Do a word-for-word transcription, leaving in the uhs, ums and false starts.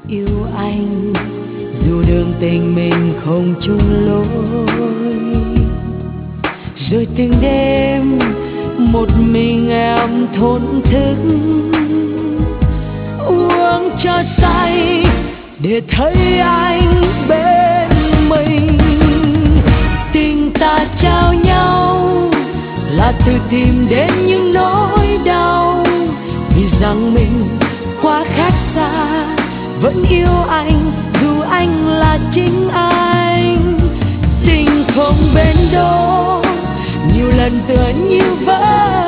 Yêu anh dù đường tình mình không chung lối, rồi từng đêm một mình em thổn thức uống cho say để thấy anh bên mình. Tình ta trao nhau là tự tìm đến những nỗi đau, vì rằng mình quá khác xa. Vẫn yêu anh dù anh là chính anh. Tình không bên đó nhiều lần tựa như vỡ